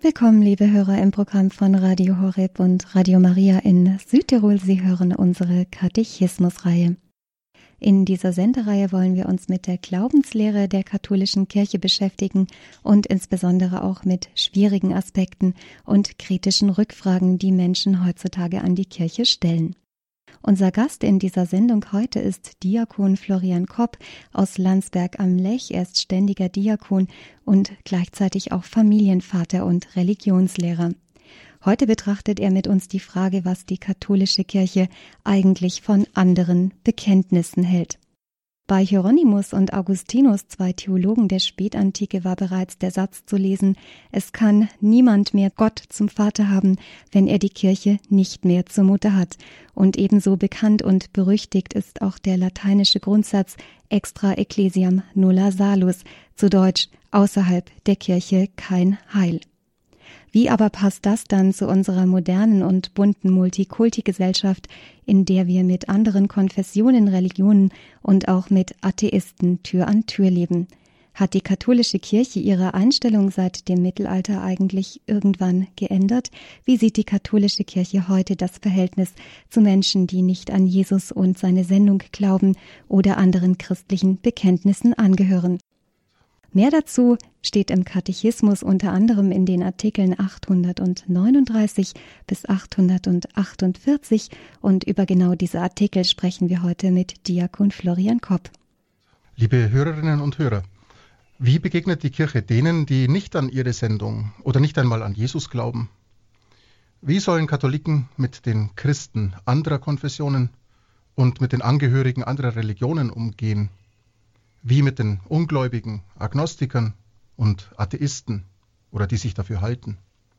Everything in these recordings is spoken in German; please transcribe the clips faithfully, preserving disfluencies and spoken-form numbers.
Willkommen, liebe Hörer, im Programm von Radio Horeb und Radio Maria in Südtirol. Sie hören unsere Katechismusreihe. In dieser Sendereihe wollen wir uns mit der Glaubenslehre der katholischen Kirche beschäftigen und insbesondere auch mit schwierigen Aspekten und kritischen Rückfragen, die Menschen heutzutage an die Kirche stellen. Unser Gast in dieser Sendung heute ist Diakon Florian Kopp aus Landsberg am Lech. Er ist ständiger Diakon und gleichzeitig auch Familienvater und Religionslehrer. Heute betrachtet er mit uns die Frage, was die katholische Kirche eigentlich von anderen Bekenntnissen hält. Bei Hieronymus und Augustinus, zwei Theologen der Spätantike, war bereits der Satz zu lesen: Es kann niemand mehr Gott zum Vater haben, wenn er die Kirche nicht mehr zur Mutter hat. Und ebenso bekannt und berüchtigt ist auch der lateinische Grundsatz Extra ecclesiam nulla salus, zu Deutsch: Außerhalb der Kirche kein Heil. Wie aber passt das dann zu unserer modernen und bunten Multikulti-Gesellschaft, in der wir mit anderen Konfessionen, Religionen und auch mit Atheisten Tür an Tür leben? Hat die katholische Kirche ihre Einstellung seit dem Mittelalter eigentlich irgendwann geändert? Wie sieht die katholische Kirche heute das Verhältnis zu Menschen, die nicht an Jesus und seine Sendung glauben oder anderen christlichen Bekenntnissen angehören? Mehr dazu steht im Katechismus unter anderem in den Artikeln achthundertneununddreißig bis achthundertachtundvierzig und über genau diese Artikel sprechen wir heute mit Diakon Florian Kopp. Liebe Hörerinnen und Hörer, wie begegnet die Kirche denen, die nicht an ihre Sendung oder nicht einmal an Jesus glauben? Wie sollen Katholiken mit den Christen anderer Konfessionen und mit den Angehörigen anderer Religionen umgehen? Wie mit den Ungläubigen, Agnostikern und Atheisten oder die sich dafür halten?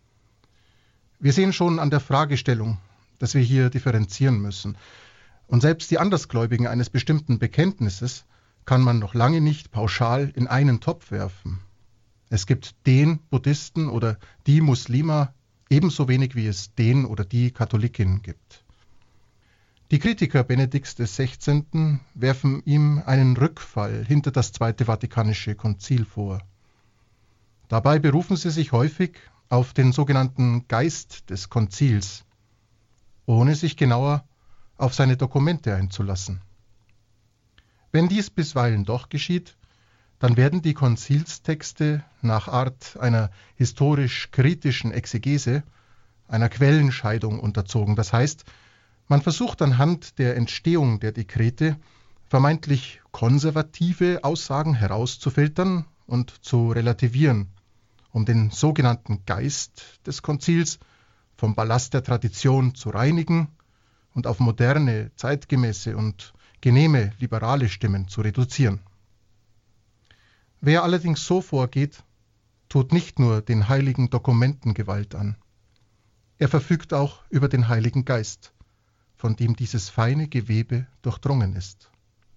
Wir sehen schon an der Fragestellung, dass wir hier differenzieren müssen. Und selbst die Andersgläubigen eines bestimmten Bekenntnisses kann man noch lange nicht pauschal in einen Topf werfen. Es gibt den Buddhisten oder die Muslima ebenso wenig, wie es den oder die Katholikin gibt. Die Kritiker Benedikts des Sechzehnten werfen ihm einen Rückfall hinter das Zweite Vatikanische Konzil vor. Dabei berufen sie sich häufig auf den sogenannten Geist des Konzils, ohne sich genauer auf seine Dokumente einzulassen. Wenn dies bisweilen doch geschieht, dann werden die Konzilstexte nach Art einer historisch-kritischen Exegese, einer Quellenscheidung unterzogen. Das heißt, man versucht anhand der Entstehung der Dekrete vermeintlich konservative Aussagen herauszufiltern und zu relativieren, um den sogenannten Geist des Konzils vom Ballast der Tradition zu reinigen und auf moderne, zeitgemäße und genehme liberale Stimmen zu reduzieren. Wer allerdings so vorgeht, tut nicht nur den heiligen Dokumenten Gewalt an. Er verfügt auch über den Heiligen Geist, von dem dieses feine Gewebe durchdrungen ist.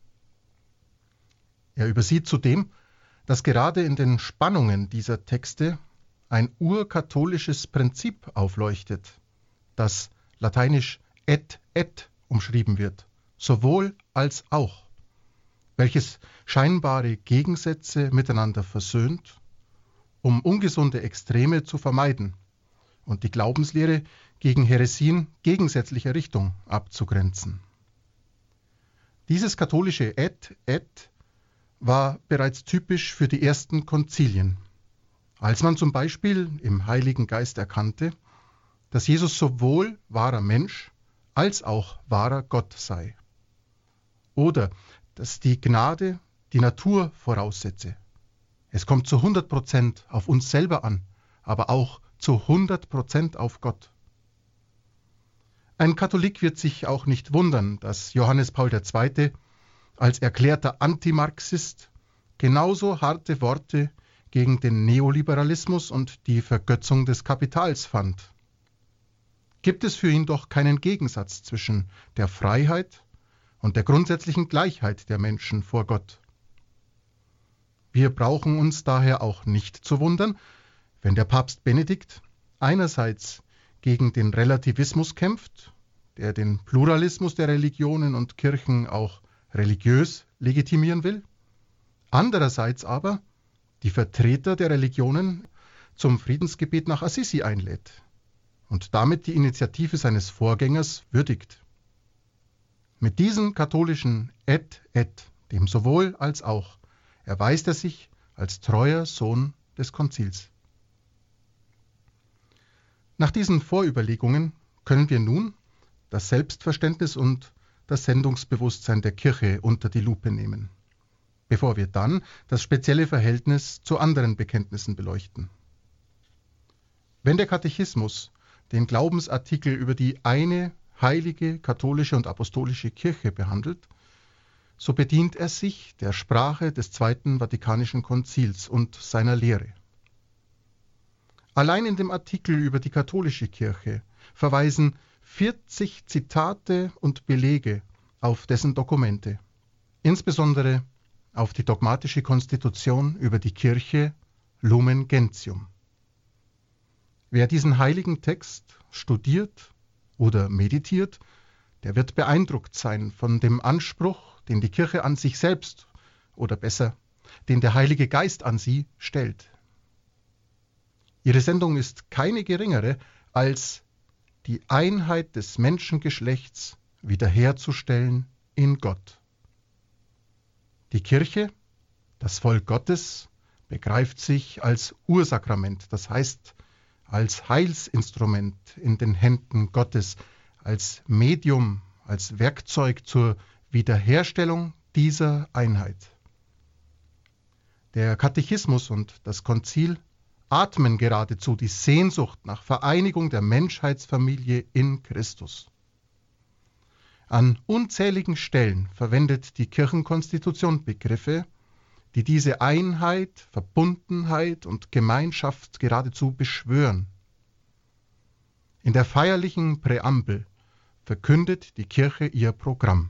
Er übersieht zudem, dass gerade in den Spannungen dieser Texte ein urkatholisches Prinzip aufleuchtet, das lateinisch et et umschrieben wird, sowohl als auch, welches scheinbare Gegensätze miteinander versöhnt, um ungesunde Extreme zu vermeiden und die Glaubenslehre gegen Häresien gegensätzlicher Richtung abzugrenzen. Dieses katholische et et war bereits typisch für die ersten Konzilien, als man zum Beispiel im Heiligen Geist erkannte, dass Jesus sowohl wahrer Mensch als auch wahrer Gott sei. Oder dass die Gnade die Natur voraussetze. Es kommt zu hundert Prozent auf uns selber an, aber auch zu hundert Prozent auf Gott. Ein Katholik wird sich auch nicht wundern, dass Johannes Paul der Zweite als erklärter Antimarxist genauso harte Worte gegen den Neoliberalismus und die Vergötzung des Kapitals fand. Gibt es für ihn doch keinen Gegensatz zwischen der Freiheit und der grundsätzlichen Gleichheit der Menschen vor Gott. Wir brauchen uns daher auch nicht zu wundern, wenn der Papst Benedikt einerseits gegen den Relativismus kämpft, der den Pluralismus der Religionen und Kirchen auch religiös legitimieren will, andererseits aber die Vertreter der Religionen zum Friedensgebet nach Assisi einlädt und damit die Initiative seines Vorgängers würdigt. Mit diesem katholischen Et et, dem sowohl als auch, erweist er sich als treuer Sohn des Konzils. Nach diesen Vorüberlegungen können wir nun das Selbstverständnis und das Sendungsbewusstsein der Kirche unter die Lupe nehmen, bevor wir dann das spezielle Verhältnis zu anderen Bekenntnissen beleuchten. Wenn der Katechismus den Glaubensartikel über die eine heilige, katholische und apostolische Kirche behandelt, so bedient er sich der Sprache des Zweiten Vatikanischen Konzils und seiner Lehre. Allein in dem Artikel über die katholische Kirche verweisen vierzig Zitate und Belege auf dessen Dokumente, insbesondere auf die dogmatische Konstitution über die Kirche Lumen Gentium. Wer diesen heiligen Text studiert oder meditiert, der wird beeindruckt sein von dem Anspruch, den die Kirche an sich selbst, oder besser, den der Heilige Geist an sie stellt. Ihre Sendung ist keine geringere, als die Einheit des Menschengeschlechts wiederherzustellen in Gott. Die Kirche, das Volk Gottes, begreift sich als Ursakrament, das heißt als Heilsinstrument in den Händen Gottes, als Medium, als Werkzeug zur Wiederherstellung dieser Einheit. Der Katechismus und das Konzil atmen geradezu die Sehnsucht nach Vereinigung der Menschheitsfamilie in Christus. An unzähligen Stellen verwendet die Kirchenkonstitution Begriffe, die diese Einheit, Verbundenheit und Gemeinschaft geradezu beschwören. In der feierlichen Präambel verkündet die Kirche ihr Programm.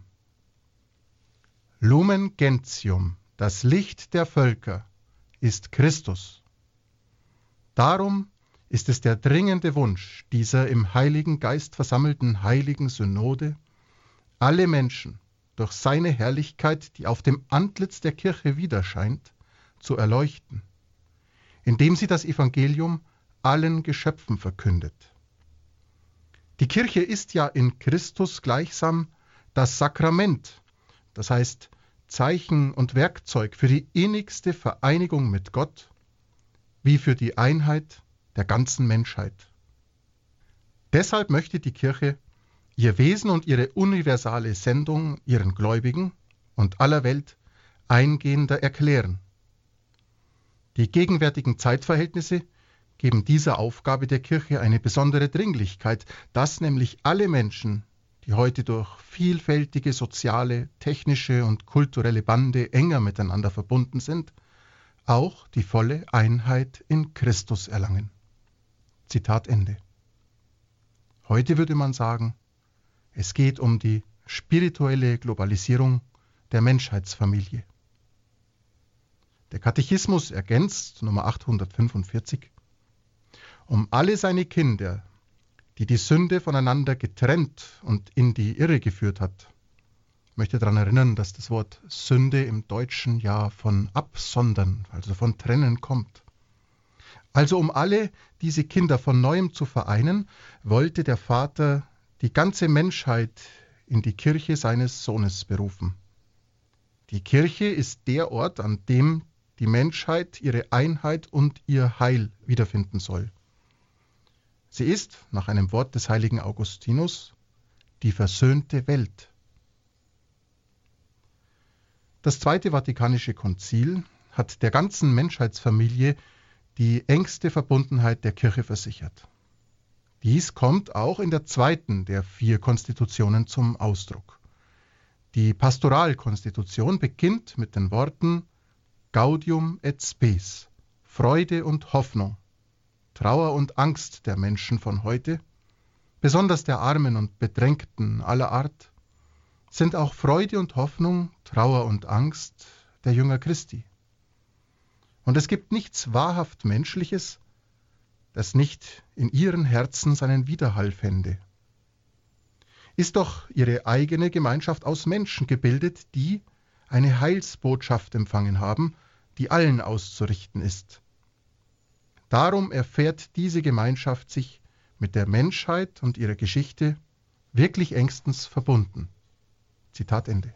Lumen Gentium, das Licht der Völker, ist Christus. Darum ist es der dringende Wunsch dieser im Heiligen Geist versammelten Heiligen Synode, alle Menschen durch seine Herrlichkeit, die auf dem Antlitz der Kirche widerscheint, zu erleuchten, indem sie das Evangelium allen Geschöpfen verkündet. Die Kirche ist ja in Christus gleichsam das Sakrament, das heißt Zeichen und Werkzeug für die innigste Vereinigung mit Gott, wie für die Einheit der ganzen Menschheit. Deshalb möchte die Kirche ihr Wesen und ihre universale Sendung ihren Gläubigen und aller Welt eingehender erklären. Die gegenwärtigen Zeitverhältnisse geben dieser Aufgabe der Kirche eine besondere Dringlichkeit, dass nämlich alle Menschen, die heute durch vielfältige soziale, technische und kulturelle Bande enger miteinander verbunden sind, auch die volle Einheit in Christus erlangen. Zitat Ende. Heute würde man sagen, es geht um die spirituelle Globalisierung der Menschheitsfamilie. Der Katechismus ergänzt, Nummer achthundertfünfundvierzig, um alle seine Kinder, die die Sünde voneinander getrennt und in die Irre geführt hat. Ich möchte daran erinnern, dass das Wort Sünde im Deutschen ja von absondern, also von trennen kommt. Also um alle diese Kinder von Neuem zu vereinen, wollte der Vater die ganze Menschheit in die Kirche seines Sohnes berufen. Die Kirche ist der Ort, an dem die Menschheit ihre Einheit und ihr Heil wiederfinden soll. Sie ist, nach einem Wort des heiligen Augustinus, die versöhnte Welt. Das Zweite Vatikanische Konzil hat der ganzen Menschheitsfamilie die engste Verbundenheit der Kirche versichert. Dies kommt auch in der zweiten der vier Konstitutionen zum Ausdruck. Die Pastoralkonstitution beginnt mit den Worten Gaudium et Spes, Freude und Hoffnung, Trauer und Angst der Menschen von heute, besonders der Armen und Bedrängten aller Art, sind auch Freude und Hoffnung, Trauer und Angst der Jünger Christi. Und es gibt nichts wahrhaft Menschliches, das nicht in ihren Herzen seinen Widerhall fände. Ist doch ihre eigene Gemeinschaft aus Menschen gebildet, die eine Heilsbotschaft empfangen haben, die allen auszurichten ist. Darum erfährt diese Gemeinschaft sich mit der Menschheit und ihrer Geschichte wirklich engstens verbunden. Zitat Ende.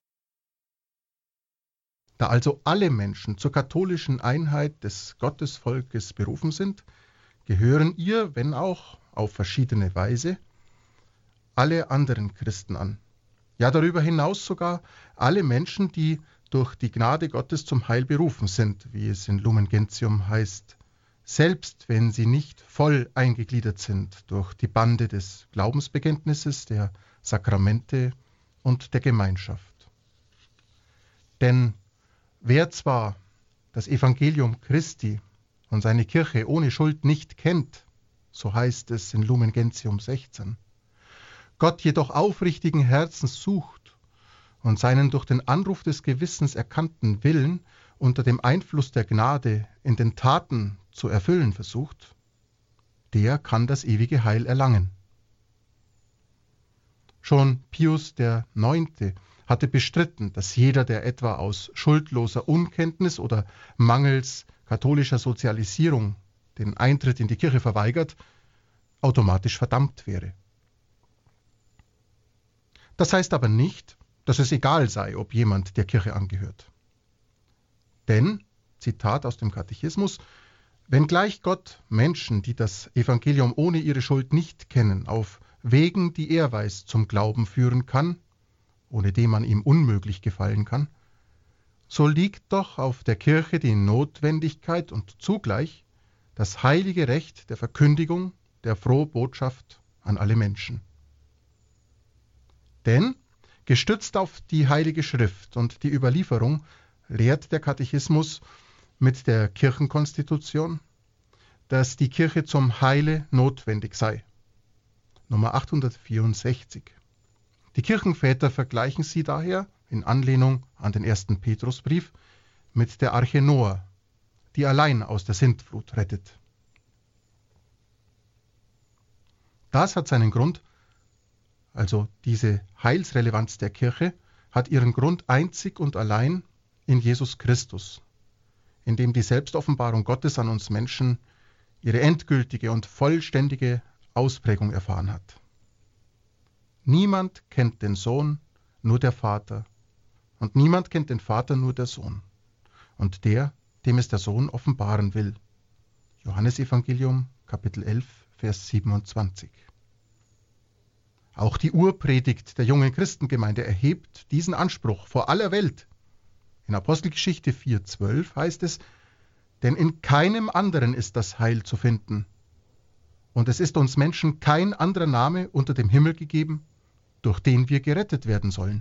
Da also alle Menschen zur katholischen Einheit des Gottesvolkes berufen sind, gehören ihr, wenn auch auf verschiedene Weise, alle anderen Christen an. Ja, darüber hinaus sogar alle Menschen, die durch die Gnade Gottes zum Heil berufen sind, wie es in Lumen Gentium heißt, selbst wenn sie nicht voll eingegliedert sind durch die Bande des Glaubensbekenntnisses, der Sakramente und der Gemeinschaft. Denn wer zwar das Evangelium Christi und seine Kirche ohne Schuld nicht kennt, so heißt es in Lumen Gentium sechzehn, Gott jedoch aufrichtigen Herzens sucht und seinen durch den Anruf des Gewissens erkannten Willen unter dem Einfluss der Gnade in den Taten zu erfüllen versucht, der kann das ewige Heil erlangen. Schon Pius der Neunte hatte bestritten, dass jeder, der etwa aus schuldloser Unkenntnis oder mangels katholischer Sozialisierung den Eintritt in die Kirche verweigert, automatisch verdammt wäre. Das heißt aber nicht, dass es egal sei, ob jemand der Kirche angehört. Denn, Zitat aus dem Katechismus, wenngleich Gott Menschen, die das Evangelium ohne ihre Schuld nicht kennen, auf Wegen, die er weiß, zum Glauben führen kann, ohne dem man ihm unmöglich gefallen kann, so liegt doch auf der Kirche die Notwendigkeit und zugleich das heilige Recht der Verkündigung der frohen Botschaft an alle Menschen. Denn, gestützt auf die Heilige Schrift und die Überlieferung, lehrt der Katechismus mit der Kirchenkonstitution, dass die Kirche zum Heile notwendig sei. Nummer achthundertvierundsechzig. Die Kirchenväter vergleichen sie daher, in Anlehnung an den ersten Petrusbrief, mit der Arche Noah, die allein aus der Sintflut rettet. Das hat seinen Grund, also diese Heilsrelevanz der Kirche, hat ihren Grund einzig und allein in Jesus Christus, in dem die Selbstoffenbarung Gottes an uns Menschen ihre endgültige und vollständige Ausprägung erfahren hat. Niemand kennt den Sohn, nur der Vater, und niemand kennt den Vater, nur der Sohn, und der, dem es der Sohn offenbaren will. Johannesevangelium, Kapitel elf, Vers siebenundzwanzig. Auch die Urpredigt der jungen Christengemeinde erhebt diesen Anspruch vor aller Welt. In Apostelgeschichte vier zwölf heißt es, denn in keinem anderen ist das Heil zu finden. Und es ist uns Menschen kein anderer Name unter dem Himmel gegeben, durch den wir gerettet werden sollen.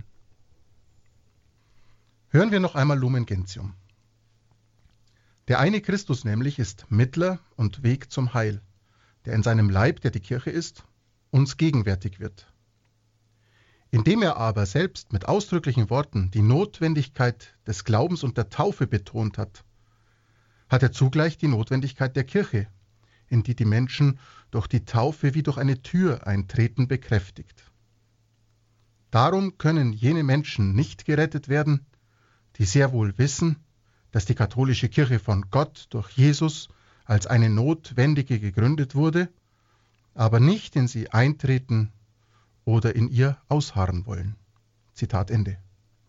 Hören wir noch einmal Lumen Gentium. Der eine Christus nämlich ist Mittler und Weg zum Heil, der in seinem Leib, der die Kirche ist, uns gegenwärtig wird. Indem er aber selbst mit ausdrücklichen Worten die Notwendigkeit des Glaubens und der Taufe betont hat, hat er zugleich die Notwendigkeit der Kirche, in die die Menschen durch die Taufe wie durch eine Tür eintreten, bekräftigt. Darum können jene Menschen nicht gerettet werden, die sehr wohl wissen, dass die katholische Kirche von Gott durch Jesus als eine notwendige gegründet wurde, aber nicht in sie eintreten oder in ihr ausharren wollen. Zitat Ende.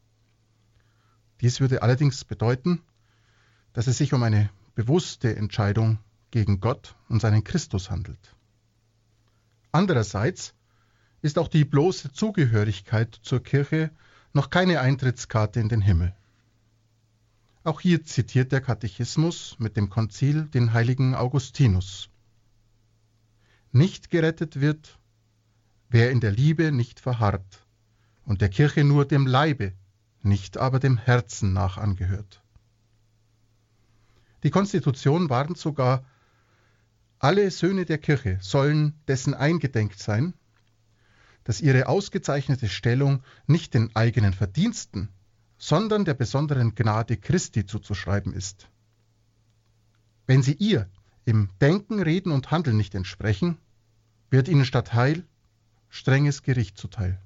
Dies würde allerdings bedeuten, dass es sich um eine bewusste Entscheidung gegen Gott und seinen Christus handelt. Andererseits ist auch die bloße Zugehörigkeit zur Kirche noch keine Eintrittskarte in den Himmel. Auch hier zitiert der Katechismus mit dem Konzil den heiligen Augustinus. Nicht gerettet wird, wer in der Liebe nicht verharrt und der Kirche nur dem Leibe, nicht aber dem Herzen nach angehört. Die Konstitution warnt sogar, alle Söhne der Kirche sollen dessen eingedenk sein, dass ihre ausgezeichnete Stellung nicht den eigenen Verdiensten, sondern der besonderen Gnade Christi zuzuschreiben ist. Wenn sie ihr im Denken, Reden und Handeln nicht entsprechen, wird ihnen statt Heil strenges Gericht zuteil.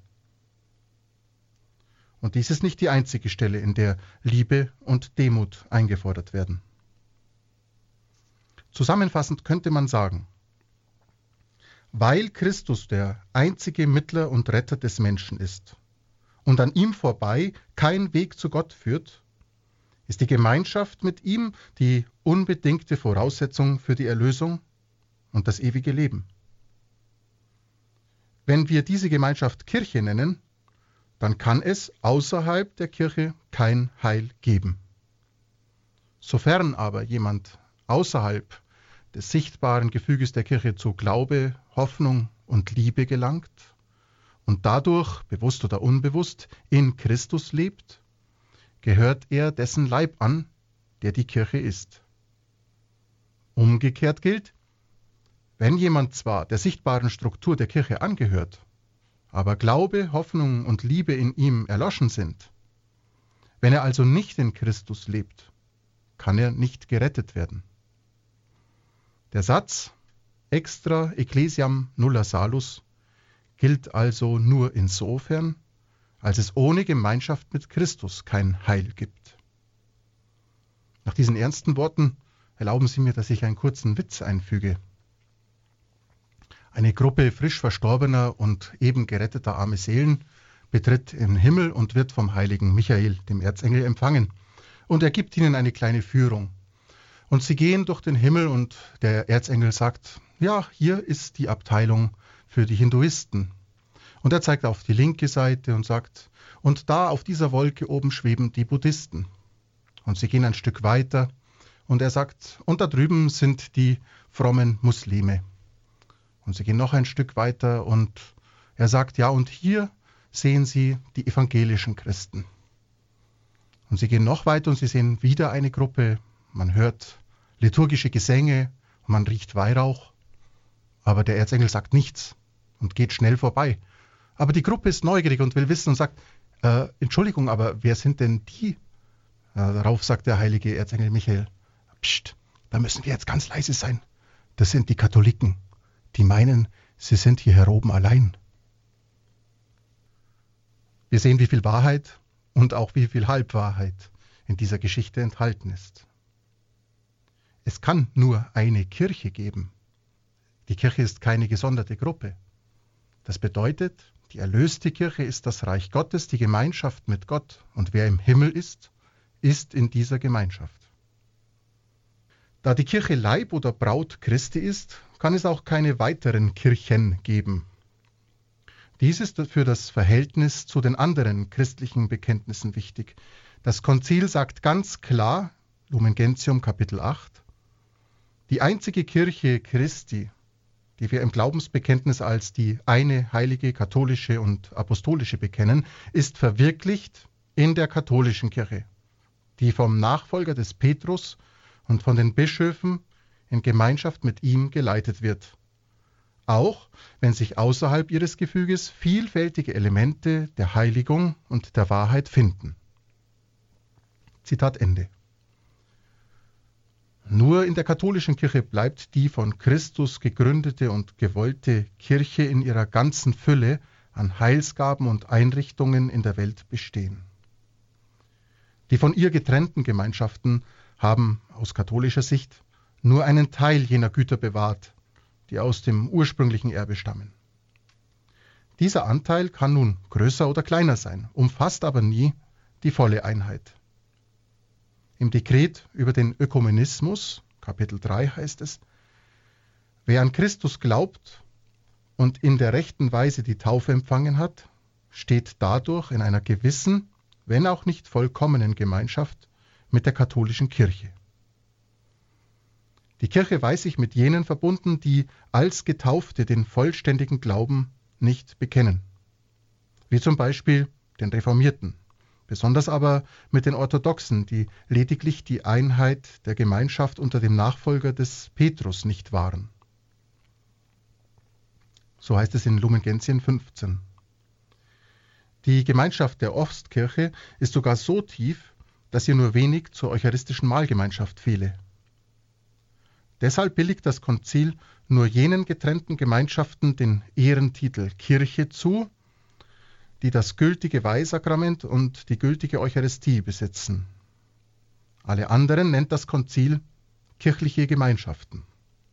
Und dies ist nicht die einzige Stelle, in der Liebe und Demut eingefordert werden. Zusammenfassend könnte man sagen, weil Christus der einzige Mittler und Retter des Menschen ist und an ihm vorbei kein Weg zu Gott führt, ist die Gemeinschaft mit ihm die unbedingte Voraussetzung für die Erlösung und das ewige Leben. Wenn wir diese Gemeinschaft Kirche nennen, dann kann es außerhalb der Kirche kein Heil geben. Sofern aber jemand außerhalb des sichtbaren Gefüges der Kirche zu Glaube, Hoffnung und Liebe gelangt und dadurch, bewusst oder unbewusst, in Christus lebt, gehört er dessen Leib an, der die Kirche ist. Umgekehrt gilt, wenn jemand zwar der sichtbaren Struktur der Kirche angehört, aber Glaube, Hoffnung und Liebe in ihm erloschen sind, wenn er also nicht in Christus lebt, kann er nicht gerettet werden. Der Satz extra ecclesiam nulla salus gilt also nur insofern, als es ohne Gemeinschaft mit Christus kein Heil gibt. Nach diesen ernsten Worten erlauben Sie mir, dass ich einen kurzen Witz einfüge. Eine Gruppe frisch verstorbener und eben geretteter arme Seelen betritt den Himmel und wird vom heiligen Michael, dem Erzengel, empfangen. Und er gibt ihnen eine kleine Führung. Und sie gehen durch den Himmel und der Erzengel sagt, ja, hier ist die Abteilung für die Hinduisten. Und er zeigt auf die linke Seite und sagt, und da auf dieser Wolke oben schweben die Buddhisten. Und sie gehen ein Stück weiter und er sagt, und da drüben sind die frommen Muslime. Und sie gehen noch ein Stück weiter und er sagt, ja, und hier sehen Sie die evangelischen Christen. Und sie gehen noch weiter und sie sehen wieder eine Gruppe. Man hört liturgische Gesänge und man riecht Weihrauch. Aber der Erzengel sagt nichts und geht schnell vorbei. Aber die Gruppe ist neugierig und will wissen und sagt, äh, Entschuldigung, aber wer sind denn die? Äh, darauf sagt der heilige Erzengel Michael, Psst, da müssen wir jetzt ganz leise sein. Das sind die Katholiken, die meinen, sie sind hier oben allein. Wir sehen, wie viel Wahrheit und auch wie viel Halbwahrheit in dieser Geschichte enthalten ist. Es kann nur eine Kirche geben. Die Kirche ist keine gesonderte Gruppe. Das bedeutet, die erlöste Kirche ist das Reich Gottes, die Gemeinschaft mit Gott. Und wer im Himmel ist, ist in dieser Gemeinschaft. Da die Kirche Leib oder Braut Christi ist, kann es auch keine weiteren Kirchen geben. Dies ist für das Verhältnis zu den anderen christlichen Bekenntnissen wichtig. Das Konzil sagt ganz klar, Lumen Gentium Kapitel acht, die einzige Kirche Christi, die wir im Glaubensbekenntnis als die eine heilige, katholische und apostolische bekennen, ist verwirklicht in der katholischen Kirche, die vom Nachfolger des Petrus und von den Bischöfen in Gemeinschaft mit ihm geleitet wird. Auch wenn sich außerhalb ihres Gefüges vielfältige Elemente der Heiligung und der Wahrheit finden. Zitat Ende. Nur in der katholischen Kirche bleibt die von Christus gegründete und gewollte Kirche in ihrer ganzen Fülle an Heilsgaben und Einrichtungen in der Welt bestehen. Die von ihr getrennten Gemeinschaften haben aus katholischer Sicht nur einen Teil jener Güter bewahrt, die aus dem ursprünglichen Erbe stammen. Dieser Anteil kann nun größer oder kleiner sein, umfasst aber nie die volle Einheit. Im Dekret über den Ökumenismus, Kapitel drei heißt es, wer an Christus glaubt und in der rechten Weise die Taufe empfangen hat, steht dadurch in einer gewissen, wenn auch nicht vollkommenen Gemeinschaft mit der katholischen Kirche. Die Kirche weiß sich mit jenen verbunden, die als Getaufte den vollständigen Glauben nicht bekennen. Wie zum Beispiel den Reformierten, besonders aber mit den Orthodoxen, die lediglich die Einheit der Gemeinschaft unter dem Nachfolger des Petrus nicht wahren. So heißt es in Lumen Gentium fünfzehn. Die Gemeinschaft der Ostkirche ist sogar so tief, dass ihr nur wenig zur eucharistischen Mahlgemeinschaft fehle. Deshalb billigt das Konzil nur jenen getrennten Gemeinschaften den Ehrentitel Kirche zu, die das gültige Weihsakrament und die gültige Eucharistie besitzen. Alle anderen nennt das Konzil kirchliche Gemeinschaften.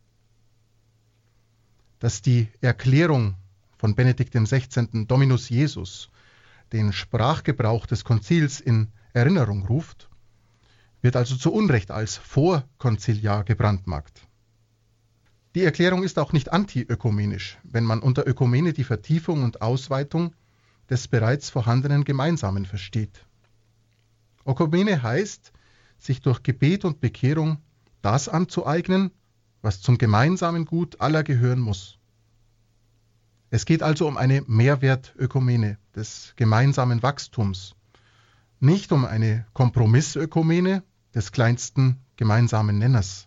Dass die Erklärung von Benedikt dem Sechzehnten Dominus Jesus den Sprachgebrauch des Konzils in Erinnerung ruft, wird also zu Unrecht als vorkonziliar gebrandmarkt. Die Erklärung ist auch nicht antiökumenisch, wenn man unter Ökumene die Vertiefung und Ausweitung des bereits vorhandenen Gemeinsamen versteht. Ökumene heißt, sich durch Gebet und Bekehrung das anzueignen, was zum gemeinsamen Gut aller gehören muss. Es geht also um eine Mehrwertökumene des gemeinsamen Wachstums, nicht um eine Kompromissökumene des kleinsten gemeinsamen Nenners.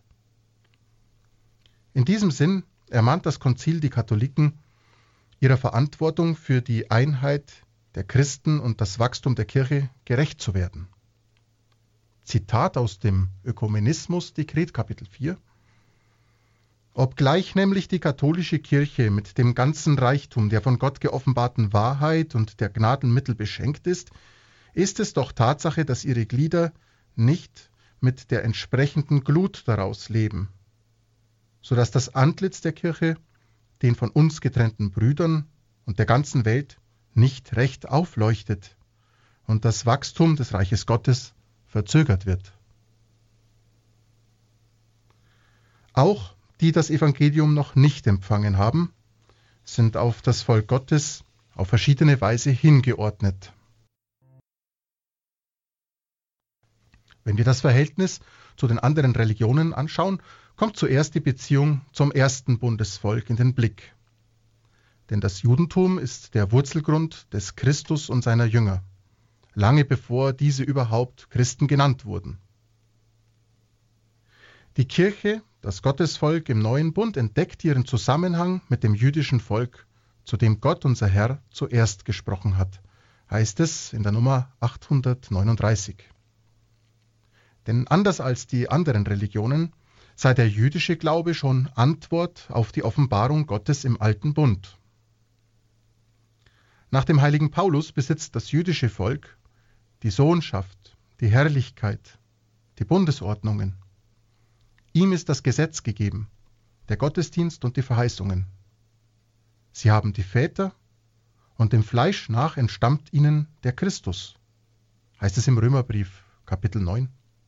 In diesem Sinn ermahnt das Konzil die Katholiken, ihrer Verantwortung für die Einheit der Christen und das Wachstum der Kirche gerecht zu werden. Zitat aus dem Ökumenismus-Dekret Kapitel vier. Obgleich nämlich die katholische Kirche mit dem ganzen Reichtum der von Gott geoffenbarten Wahrheit und der Gnadenmittel beschenkt ist, ist es doch Tatsache, dass ihre Glieder nicht mit der entsprechenden Glut daraus leben, so dass das Antlitz der Kirche den von uns getrennten Brüdern und der ganzen Welt nicht recht aufleuchtet und das Wachstum des Reiches Gottes verzögert wird. Auch die das Evangelium noch nicht empfangen haben, sind auf das Volk Gottes auf verschiedene Weise hingeordnet. Wenn wir das Verhältnis zu den anderen Religionen anschauen, kommt zuerst die Beziehung zum ersten Bundesvolk in den Blick. Denn das Judentum ist der Wurzelgrund des Christus und seiner Jünger, lange bevor diese überhaupt Christen genannt wurden. Die Kirche, das Gottesvolk im Neuen Bund, entdeckt ihren Zusammenhang mit dem jüdischen Volk, zu dem Gott, unser Herr, zuerst gesprochen hat, heißt es in der Nummer achthundertneununddreißig. Denn anders als die anderen Religionen sei der jüdische Glaube schon Antwort auf die Offenbarung Gottes im Alten Bund. Nach dem heiligen Paulus besitzt das jüdische Volk die Sohnschaft, die Herrlichkeit, die Bundesordnungen. Ihm ist das Gesetz gegeben, der Gottesdienst und die Verheißungen. Sie haben die Väter und dem Fleisch nach entstammt ihnen der Christus, heißt es im Römerbrief, Kapitel neun.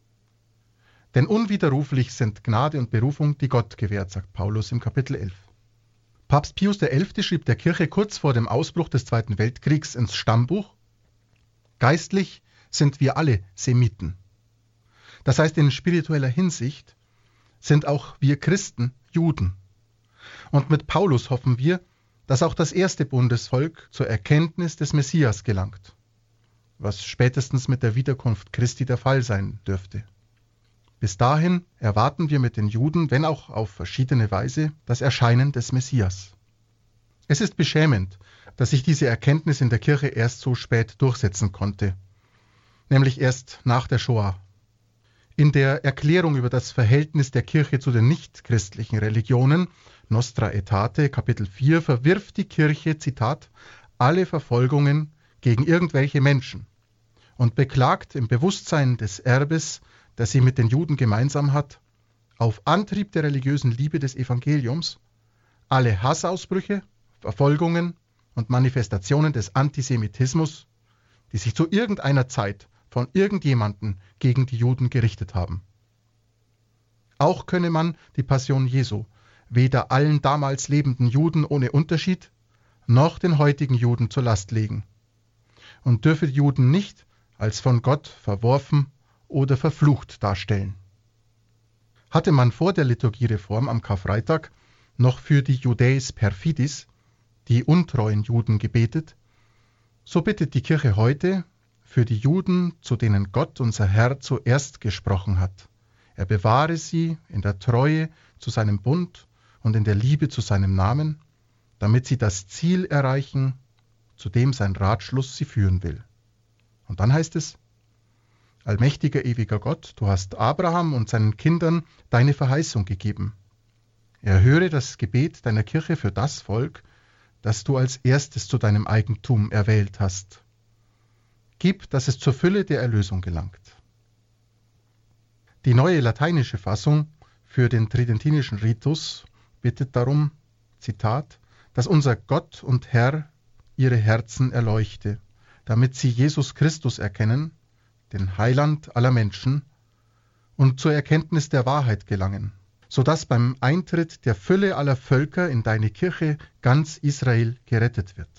Denn unwiderruflich sind Gnade und Berufung, die Gott gewährt, sagt Paulus im Kapitel elf. Papst Pius der Elfte schrieb der Kirche kurz vor dem Ausbruch des Zweiten Weltkriegs ins Stammbuch: Geistlich sind wir alle Semiten. Das heißt, in spiritueller Hinsicht sind auch wir Christen Juden. Und mit Paulus hoffen wir, dass auch das erste Bundesvolk zur Erkenntnis des Messias gelangt, was spätestens mit der Wiederkunft Christi der Fall sein dürfte. Bis dahin erwarten wir mit den Juden, wenn auch auf verschiedene Weise, das Erscheinen des Messias. Es ist beschämend, dass sich diese Erkenntnis in der Kirche erst so spät durchsetzen konnte, nämlich erst nach der Shoah. In der Erklärung über das Verhältnis der Kirche zu den nichtchristlichen Religionen, Nostra Aetate, Kapitel vier, verwirft die Kirche, Zitat, alle Verfolgungen gegen irgendwelche Menschen und beklagt im Bewusstsein des Erbes, das sie mit den Juden gemeinsam hat, auf Antrieb der religiösen Liebe des Evangeliums, alle Hassausbrüche, Verfolgungen und Manifestationen des Antisemitismus, die sich zu irgendeiner Zeit von irgendjemanden gegen die Juden gerichtet haben. Auch könne man die Passion Jesu weder allen damals lebenden Juden ohne Unterschied noch den heutigen Juden zur Last legen und dürfe die Juden nicht als von Gott verworfen oder verflucht darstellen. Hatte man vor der Liturgiereform am Karfreitag noch für die Judäis perfidis, die untreuen Juden, gebetet, so bittet die Kirche heute für die Juden, zu denen Gott, unser Herr, zuerst gesprochen hat. Er bewahre sie in der Treue zu seinem Bund und in der Liebe zu seinem Namen, damit sie das Ziel erreichen, zu dem sein Ratschluss sie führen will. Und dann heißt es: Allmächtiger, ewiger Gott, du hast Abraham und seinen Kindern deine Verheißung gegeben. Erhöre das Gebet deiner Kirche für das Volk, das du als erstes zu deinem Eigentum erwählt hast. Gib, dass es zur Fülle der Erlösung gelangt. Die neue lateinische Fassung für den tridentinischen Ritus bittet darum, Zitat, dass unser Gott und Herr ihre Herzen erleuchte, damit sie Jesus Christus erkennen, den Heiland aller Menschen, und zur Erkenntnis der Wahrheit gelangen, sodass beim Eintritt der Fülle aller Völker in deine Kirche ganz Israel gerettet wird.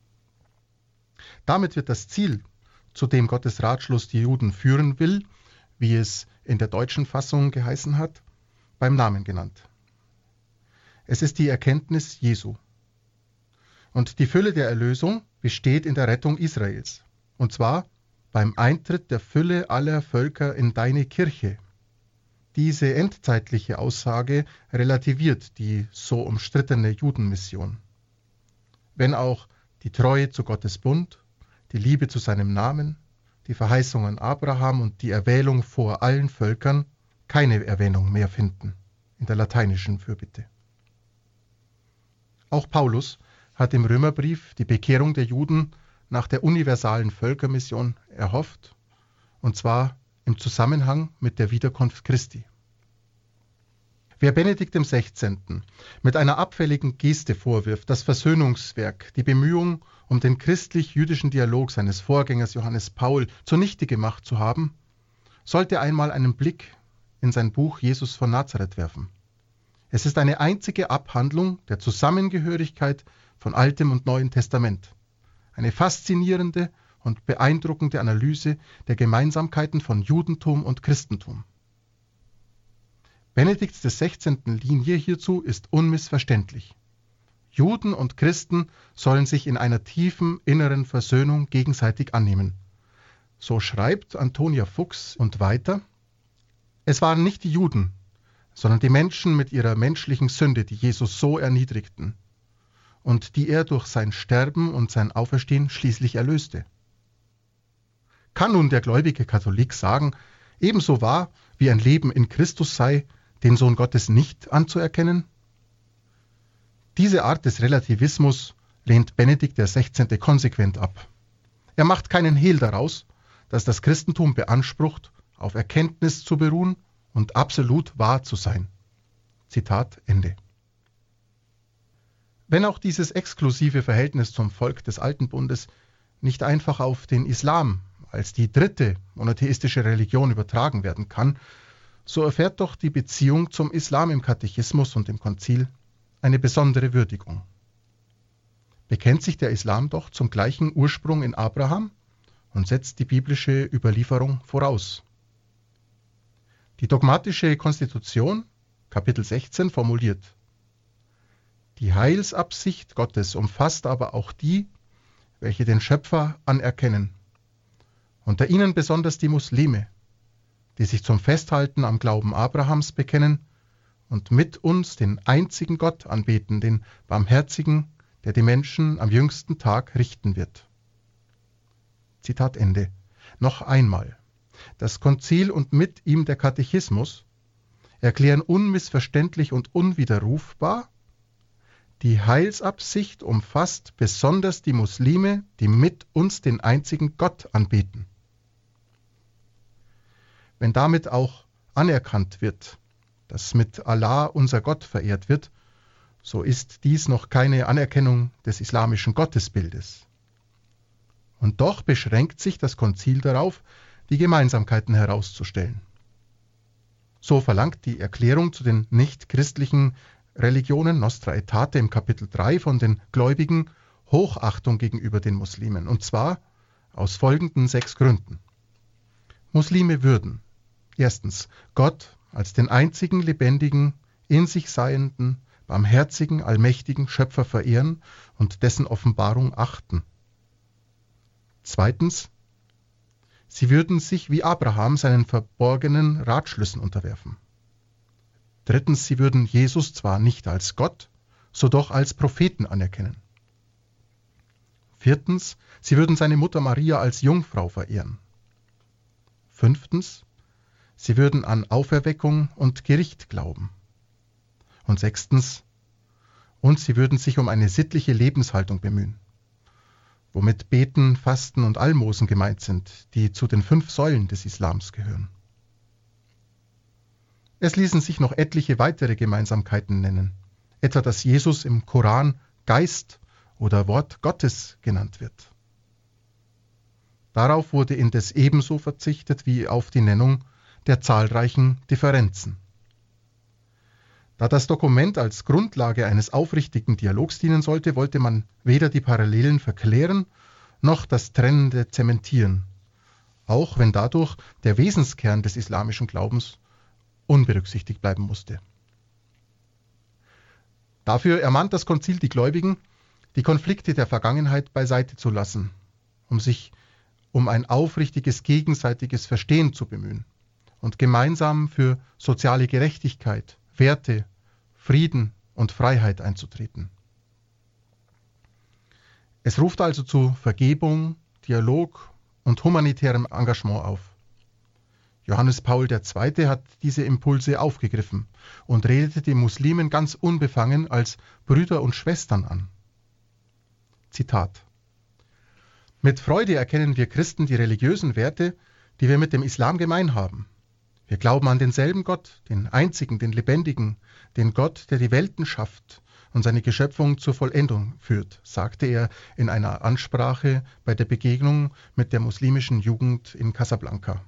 Damit wird das Ziel, zu dem Gottes Ratschluss die Juden führen will, wie es in der deutschen Fassung geheißen hat, beim Namen genannt. Es ist die Erkenntnis Jesu. Und die Fülle der Erlösung besteht in der Rettung Israels. Und zwar beim Eintritt der Fülle aller Völker in deine Kirche. Diese endzeitliche Aussage relativiert die so umstrittene Judenmission. Wenn auch die Treue zu Gottes Bund, die Liebe zu seinem Namen, die Verheißung an Abraham und die Erwählung vor allen Völkern keine Erwähnung mehr finden in der lateinischen Fürbitte. Auch Paulus hat im Römerbrief die Bekehrung der Juden nach der universalen Völkermission erhofft, und zwar im Zusammenhang mit der Wiederkunft Christi. Wer Benedikt dem Sechzehnten mit einer abfälligen Geste vorwirft, das Versöhnungswerk, die Bemühung um den christlich-jüdischen Dialog seines Vorgängers Johannes Paul zunichte gemacht zu haben, sollte einmal einen Blick in sein Buch Jesus von Nazareth werfen. Es ist eine einzige Abhandlung der Zusammengehörigkeit von Altem und Neuem Testament. Eine faszinierende und beeindruckende Analyse der Gemeinsamkeiten von Judentum und Christentum. Benedikts des Sechzehnten Linie hierzu ist unmissverständlich. Juden und Christen sollen sich in einer tiefen inneren Versöhnung gegenseitig annehmen. So schreibt Antonia Fuchs und weiter: Es waren nicht die Juden, sondern die Menschen mit ihrer menschlichen Sünde, die Jesus so erniedrigten und die er durch sein Sterben und sein Auferstehen schließlich erlöste. Kann nun der gläubige Katholik sagen, ebenso wahr wie ein Leben in Christus sei, den Sohn Gottes nicht anzuerkennen? Diese Art des Relativismus lehnt Benedikt der Sechzehnte konsequent ab. Er macht keinen Hehl daraus, dass das Christentum beansprucht, auf Erkenntnis zu beruhen und absolut wahr zu sein. Zitat Ende. Wenn auch dieses exklusive Verhältnis zum Volk des Alten Bundes nicht einfach auf den Islam als die dritte monotheistische Religion übertragen werden kann, so erfährt doch die Beziehung zum Islam im Katechismus und im Konzil eine besondere Würdigung. Bekennt sich der Islam doch zum gleichen Ursprung in Abraham und setzt die biblische Überlieferung voraus. Die dogmatische Konstitution, Kapitel sechzehn, formuliert: Die Heilsabsicht Gottes umfasst aber auch die, welche den Schöpfer anerkennen. Unter ihnen besonders die Muslime, die sich zum Festhalten am Glauben Abrahams bekennen und mit uns den einzigen Gott anbeten, den Barmherzigen, der die Menschen am jüngsten Tag richten wird. Zitat Ende. Noch einmal. Das Konzil und mit ihm der Katechismus erklären unmissverständlich und unwiderrufbar: Die Heilsabsicht umfasst besonders die Muslime, die mit uns den einzigen Gott anbeten. Wenn damit auch anerkannt wird, dass mit Allah unser Gott verehrt wird, so ist dies noch keine Anerkennung des islamischen Gottesbildes. Und doch beschränkt sich das Konzil darauf, die Gemeinsamkeiten herauszustellen. So verlangt die Erklärung zu den nicht-christlichen Religionen Nostra Aetate im Kapitel drei von den Gläubigen Hochachtung gegenüber den Muslimen, und zwar aus folgenden sechs Gründen. Muslime würden erstens Gott als den einzigen lebendigen, in sich seienden, barmherzigen, allmächtigen Schöpfer verehren und dessen Offenbarung achten. Zweitens, sie würden sich wie Abraham seinen verborgenen Ratschlüssen unterwerfen. Drittens, sie würden Jesus zwar nicht als Gott, so doch als Propheten anerkennen. Viertens, sie würden seine Mutter Maria als Jungfrau verehren. Fünftens, sie würden an Auferweckung und Gericht glauben. Und sechstens, und sie würden sich um eine sittliche Lebenshaltung bemühen, womit Beten, Fasten und Almosen gemeint sind, die zu den fünf Säulen des Islams gehören. Es ließen sich noch etliche weitere Gemeinsamkeiten nennen, etwa dass Jesus im Koran Geist oder Wort Gottes genannt wird. Darauf wurde indes ebenso verzichtet wie auf die Nennung der zahlreichen Differenzen. Da das Dokument als Grundlage eines aufrichtigen Dialogs dienen sollte, wollte man weder die Parallelen verklären, noch das Trennende zementieren, auch wenn dadurch der Wesenskern des islamischen Glaubens unberücksichtigt bleiben musste. Dafür ermahnt das Konzil die Gläubigen, die Konflikte der Vergangenheit beiseite zu lassen, um sich um ein aufrichtiges gegenseitiges Verstehen zu bemühen und gemeinsam für soziale Gerechtigkeit, Werte, Frieden und Freiheit einzutreten. Es ruft also zu Vergebung, Dialog und humanitärem Engagement auf. Johannes Paul der Zweite hat diese Impulse aufgegriffen und redete die Muslimen ganz unbefangen als Brüder und Schwestern an. Zitat: Mit Freude erkennen wir Christen die religiösen Werte, die wir mit dem Islam gemein haben. Wir glauben an denselben Gott, den einzigen, den lebendigen, den Gott, der die Welten schafft und seine Geschöpfung zur Vollendung führt, sagte er in einer Ansprache bei der Begegnung mit der muslimischen Jugend in Casablanca.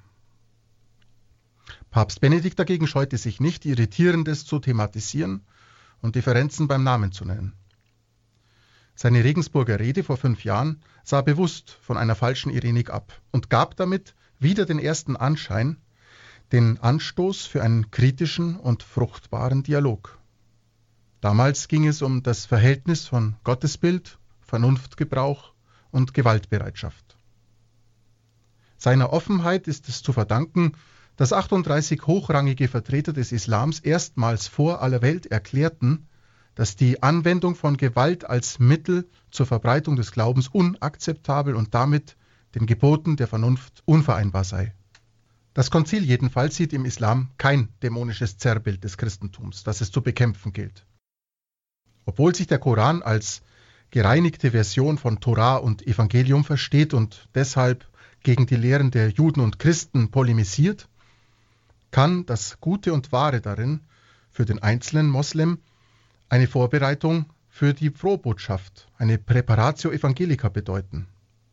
Papst Benedikt dagegen scheute sich nicht, Irritierendes zu thematisieren und Differenzen beim Namen zu nennen. Seine Regensburger Rede vor fünf Jahren sah bewusst von einer falschen Ironik ab und gab damit wieder den ersten Anschein, den Anstoß für einen kritischen und fruchtbaren Dialog. Damals ging es um das Verhältnis von Gottesbild, Vernunftgebrauch und Gewaltbereitschaft. Seiner Offenheit ist es zu verdanken, dass achtunddreißig hochrangige Vertreter des Islams erstmals vor aller Welt erklärten, dass die Anwendung von Gewalt als Mittel zur Verbreitung des Glaubens unakzeptabel und damit den Geboten der Vernunft unvereinbar sei. Das Konzil jedenfalls sieht im Islam kein dämonisches Zerrbild des Christentums, das es zu bekämpfen gilt. Obwohl sich der Koran als gereinigte Version von Torah und Evangelium versteht und deshalb gegen die Lehren der Juden und Christen polemisiert, kann das Gute und Wahre darin für den einzelnen Moslem eine Vorbereitung für die Frohbotschaft, eine Präparatio Evangelica bedeuten.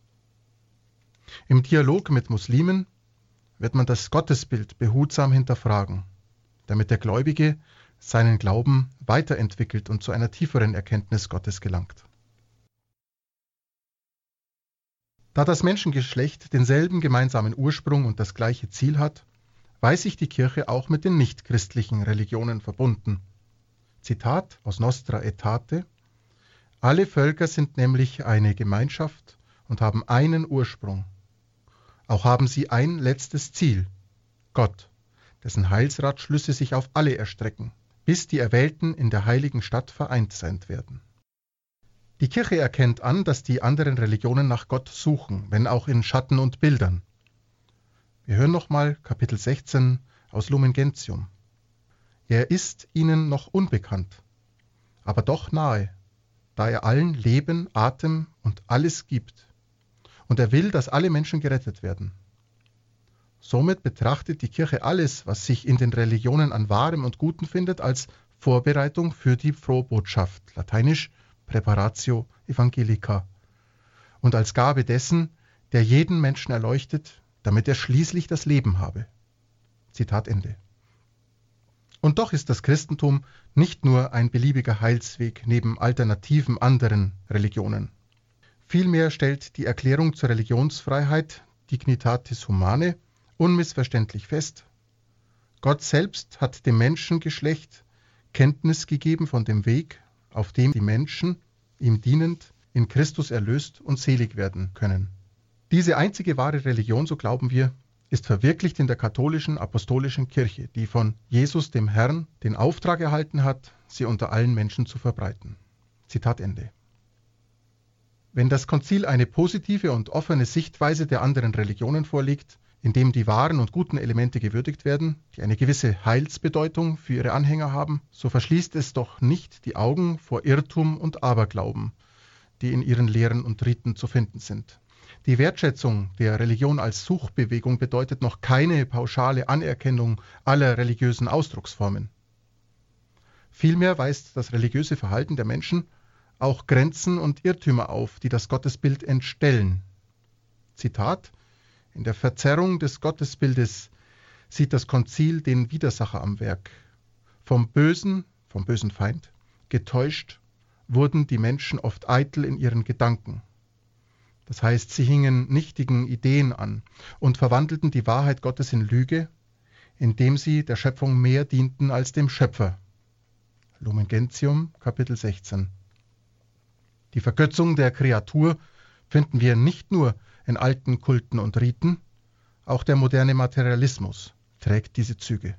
Im Dialog mit Muslimen wird man das Gottesbild behutsam hinterfragen, damit der Gläubige seinen Glauben weiterentwickelt und zu einer tieferen Erkenntnis Gottes gelangt. Da das Menschengeschlecht denselben gemeinsamen Ursprung und das gleiche Ziel hat, weiß sich die Kirche auch mit den nichtchristlichen Religionen verbunden. Zitat aus Nostra Aetate: Alle Völker sind nämlich eine Gemeinschaft und haben einen Ursprung. Auch haben sie ein letztes Ziel, Gott, dessen Heilsratschlüsse sich auf alle erstrecken, bis die Erwählten in der heiligen Stadt vereint sein werden. Die Kirche erkennt an, dass die anderen Religionen nach Gott suchen, wenn auch in Schatten und Bildern. Wir hören nochmal Kapitel sechzehn aus Lumen Gentium. Er ist ihnen noch unbekannt, aber doch nahe, da er allen Leben, Atem und alles gibt. Und er will, dass alle Menschen gerettet werden. Somit betrachtet die Kirche alles, was sich in den Religionen an Wahrem und Gutem findet, als Vorbereitung für die Frohbotschaft, lateinisch Präparatio Evangelica, und als Gabe dessen, der jeden Menschen erleuchtet, damit er schließlich das Leben habe. Zitat Ende. Und doch ist das Christentum nicht nur ein beliebiger Heilsweg neben alternativen anderen Religionen. Vielmehr stellt die Erklärung zur Religionsfreiheit Dignitatis Humanae unmissverständlich fest: Gott selbst hat dem Menschengeschlecht Kenntnis gegeben von dem Weg, auf dem die Menschen, ihm dienend, in Christus erlöst und selig werden können. Diese einzige wahre Religion, so glauben wir, ist verwirklicht in der katholischen apostolischen Kirche, die von Jesus dem Herrn den Auftrag erhalten hat, sie unter allen Menschen zu verbreiten. Zitat Ende. Wenn das Konzil eine positive und offene Sichtweise der anderen Religionen vorlegt, indem die wahren und guten Elemente gewürdigt werden, die eine gewisse Heilsbedeutung für ihre Anhänger haben, so verschließt es doch nicht die Augen vor Irrtum und Aberglauben, die in ihren Lehren und Riten zu finden sind. Die Wertschätzung der Religion als Suchbewegung bedeutet noch keine pauschale Anerkennung aller religiösen Ausdrucksformen. Vielmehr weist das religiöse Verhalten der Menschen auch Grenzen und Irrtümer auf, die das Gottesbild entstellen. Zitat: In der Verzerrung des Gottesbildes sieht das Konzil den Widersacher am Werk. Vom Bösen, vom bösen Feind, getäuscht, wurden die Menschen oft eitel in ihren Gedanken. Das heißt, sie hingen nichtigen Ideen an und verwandelten die Wahrheit Gottes in Lüge, indem sie der Schöpfung mehr dienten als dem Schöpfer. Lumen Gentium, Kapitel sechzehn. Die Vergötzung der Kreatur finden wir nicht nur in alten Kulten und Riten, auch der moderne Materialismus trägt diese Züge.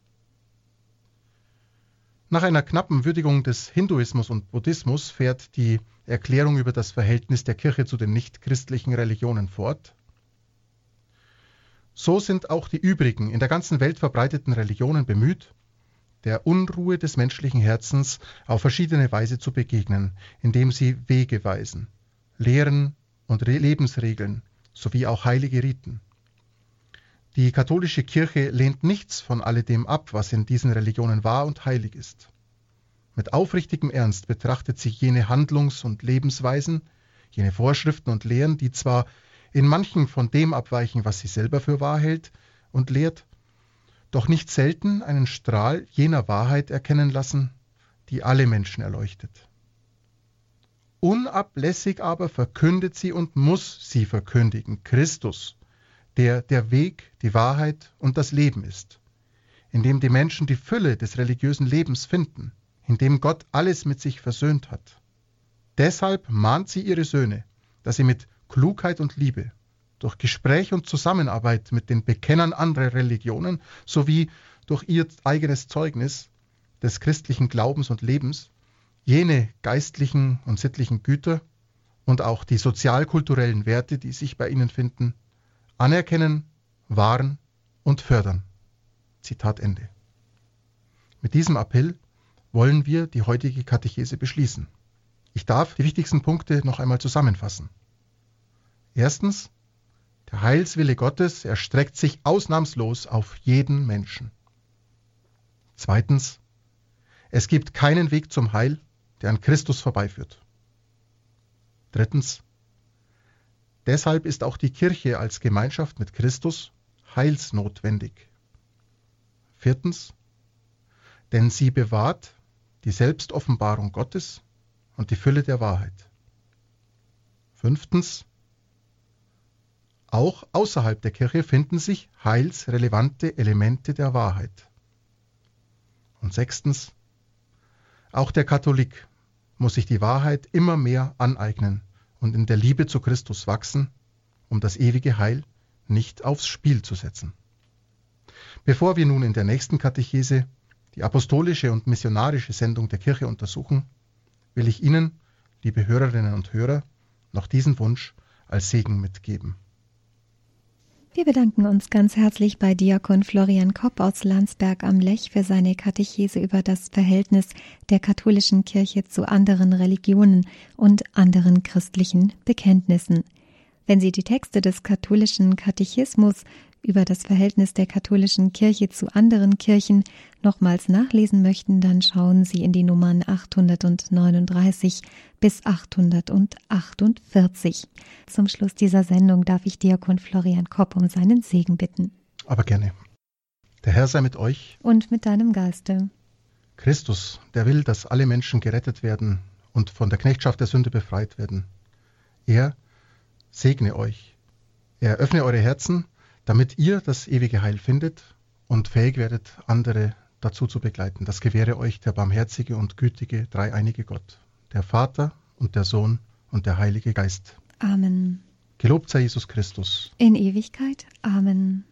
Nach einer knappen Würdigung des Hinduismus und Buddhismus fährt die Erklärung über das Verhältnis der Kirche zu den nichtchristlichen Religionen fort. So sind auch die übrigen in der ganzen Welt verbreiteten Religionen bemüht, der Unruhe des menschlichen Herzens auf verschiedene Weise zu begegnen, indem sie Wege weisen, Lehren und Lebensregeln sowie auch heilige Riten. Die katholische Kirche lehnt nichts von alledem ab, was in diesen Religionen wahr und heilig ist. Mit aufrichtigem Ernst betrachtet sie jene Handlungs- und Lebensweisen, jene Vorschriften und Lehren, die zwar in manchen von dem abweichen, was sie selber für wahr hält und lehrt, doch nicht selten einen Strahl jener Wahrheit erkennen lassen, die alle Menschen erleuchtet. Unablässig aber verkündet sie und muss sie verkündigen Christus, der der Weg, die Wahrheit und das Leben ist, in dem die Menschen die Fülle des religiösen Lebens finden, in dem Gott alles mit sich versöhnt hat. Deshalb mahnt sie ihre Söhne, dass sie mit Klugheit und Liebe, durch Gespräch und Zusammenarbeit mit den Bekennern anderer Religionen sowie durch ihr eigenes Zeugnis des christlichen Glaubens und Lebens jene geistlichen und sittlichen Güter und auch die sozialkulturellen Werte, die sich bei ihnen finden, anerkennen, wahren und fördern. Zitat Ende. Mit diesem Appell wollen wir die heutige Katechese beschließen. Ich darf die wichtigsten Punkte noch einmal zusammenfassen. Erstens, der Heilswille Gottes erstreckt sich ausnahmslos auf jeden Menschen. Zweitens, es gibt keinen Weg zum Heil, der an Christus vorbeiführt. Drittens, deshalb ist auch die Kirche als Gemeinschaft mit Christus heilsnotwendig. Viertens, denn sie bewahrt die Selbstoffenbarung Gottes und die Fülle der Wahrheit. Fünftens, auch außerhalb der Kirche finden sich heilsrelevante Elemente der Wahrheit. Und sechstens, auch der Katholik muss sich die Wahrheit immer mehr aneignen und in der Liebe zu Christus wachsen, um das ewige Heil nicht aufs Spiel zu setzen. Bevor wir nun in der nächsten Katechese die apostolische und missionarische Sendung der Kirche untersuchen, will ich Ihnen, liebe Hörerinnen und Hörer, noch diesen Wunsch als Segen mitgeben. Wir bedanken uns ganz herzlich bei Diakon Florian Kopp aus Landsberg am Lech für seine Katechese über das Verhältnis der katholischen Kirche zu anderen Religionen und anderen christlichen Bekenntnissen. Wenn Sie die Texte des katholischen Katechismus über das Verhältnis der katholischen Kirche zu anderen Kirchen nochmals nachlesen möchten, dann schauen Sie in die Nummern achthundertneununddreißig bis achthundertachtundvierzig. Zum Schluss dieser Sendung darf ich Diakon Florian Kopp um seinen Segen bitten. Aber gerne. Der Herr sei mit euch. Und mit deinem Geiste. Christus, der will, dass alle Menschen gerettet werden und von der Knechtschaft der Sünde befreit werden. Er segne euch. Er öffne eure Herzen, damit ihr das ewige Heil findet und fähig werdet, andere dazu zu begleiten. Das gewähre euch der barmherzige und gütige, dreieinige Gott, der Vater und der Sohn und der Heilige Geist. Amen. Gelobt sei Jesus Christus. In Ewigkeit. Amen.